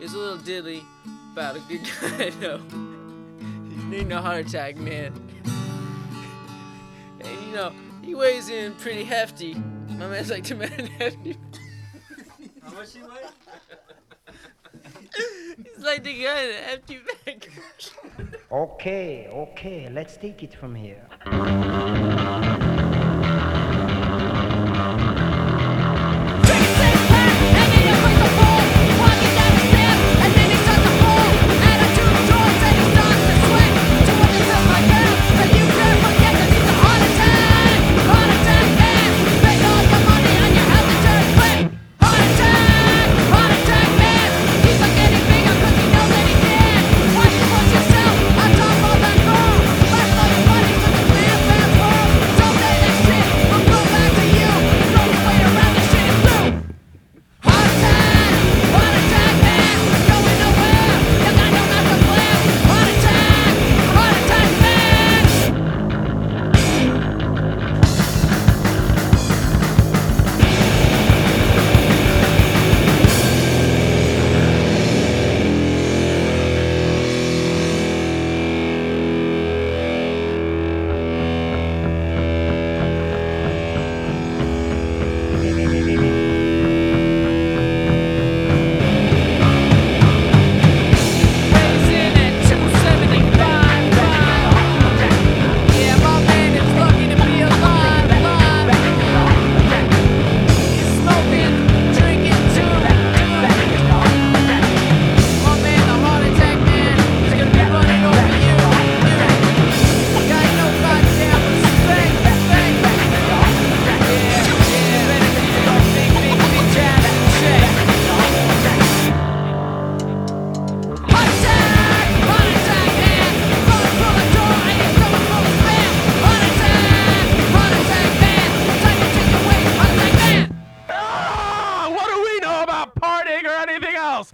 It's a little diddly about a good guy, though. Need no heart attack, man. And he weighs in pretty hefty. My man's like the man hefty. How much he weigh? He's like the guy in the hefty bag. Okay, let's take it from here.